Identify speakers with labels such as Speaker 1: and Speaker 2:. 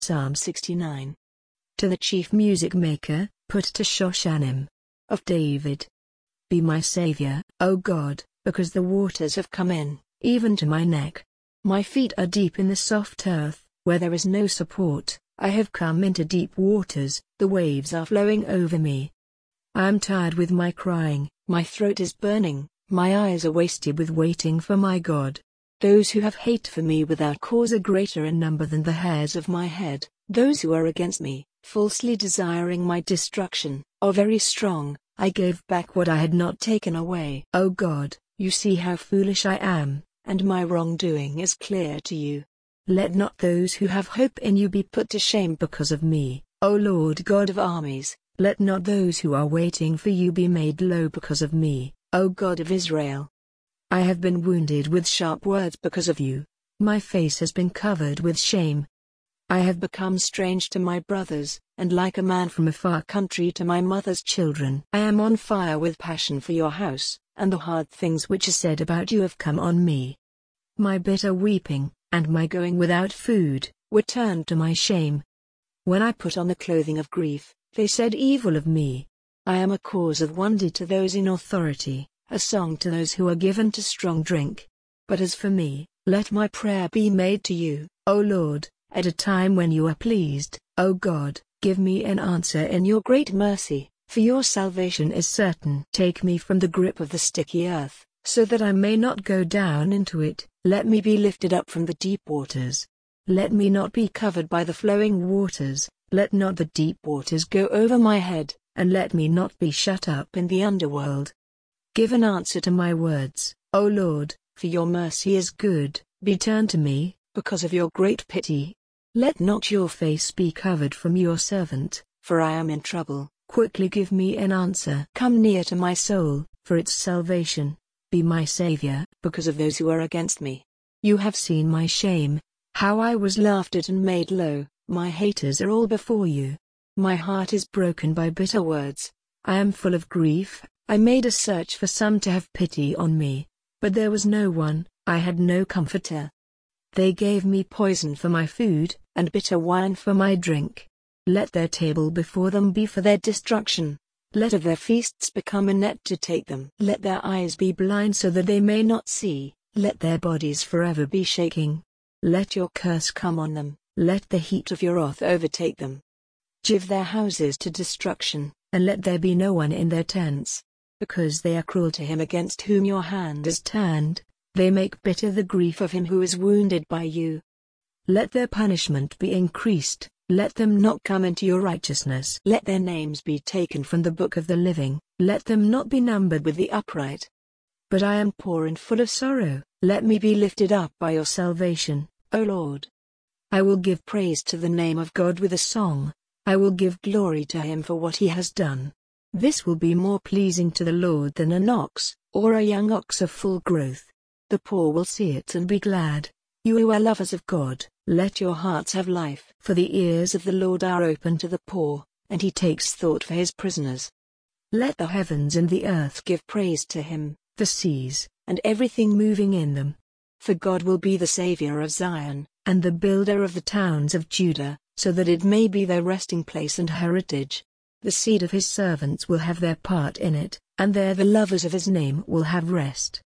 Speaker 1: Psalm 69. To the chief music maker, put to Shoshanim. Of David. Be my Savior, O God, because the waters have come in, even to my neck. My feet are deep in the soft earth, where there is no support. I have come into deep waters, the waves are flowing over me. I am tired with my crying, my throat is burning, my eyes are wasted with waiting for my God. Those who have hate for me without cause are greater in number than the hairs of my head. Those who are against me, falsely desiring my destruction, are very strong. I gave back what I had not taken away. O God, you see how foolish I am, and my wrongdoing is clear to you. Let not those who have hope in you be put to shame because of me, O Lord God of armies. Let not those who are waiting for you be made low because of me, O God of Israel. I have been wounded with sharp words because of you. My face has been covered with shame. I have become strange to my brothers, and like a man from a far country to my mother's children. I am on fire with passion for your house, and the hard things which are said about you have come on me. My bitter weeping, and my going without food, were turned to my shame. When I put on the clothing of grief, they said evil of me. I am a cause of wonder to those in authority, a song to those who are given to strong drink. But as for me, let my prayer be made to you, O Lord, at a time when you are pleased. O God, give me an answer in your great mercy, for your salvation is certain. Take me from the grip of the sticky earth, so that I may not go down into it. Let me be lifted up from the deep waters. Let me not be covered by the flowing waters. Let not the deep waters go over my head, and let me not be shut up in the underworld. Give an answer to my words, O Lord, for your mercy is good. Be turned to me, because of your great pity. Let not your face be covered from your servant, for I am in trouble. Quickly give me an answer. Come near to my soul, for its salvation. Be my Savior, because of those who are against me. You have seen my shame, how I was laughed at and made low. My haters are all before you. My heart is broken by bitter words. I am full of grief. I made a search for some to have pity on me, but there was no one. I had no comforter. They gave me poison for my food, and bitter wine for my drink. Let their table before them be for their destruction. Let of their feasts become a net to take them. Let their eyes be blind so that they may not see. Let their bodies forever be shaking. Let your curse come on them. Let the heat of your wrath overtake them. Give their houses to destruction, and let there be no one in their tents. Because they are cruel to him against whom your hand is turned, they make bitter the grief of him who is wounded by you. Let their punishment be increased, let them not come into your righteousness. Let their names be taken from the book of the living, let them not be numbered with the upright. But I am poor and full of sorrow, let me be lifted up by your salvation, O Lord. I will give praise to the name of God with a song. I will give glory to him for what he has done. This will be more pleasing to the Lord than an ox, or a young ox of full growth. The poor will see it and be glad. You who are lovers of God, let your hearts have life. For the ears of the Lord are open to the poor, and he takes thought for his prisoners. Let the heavens and the earth give praise to him, the seas, and everything moving in them. For God will be the Savior of Zion, and the builder of the towns of Judah, so that it may be their resting place and heritage. The seed of his servants will have their part in it, and there the lovers of his name will have rest.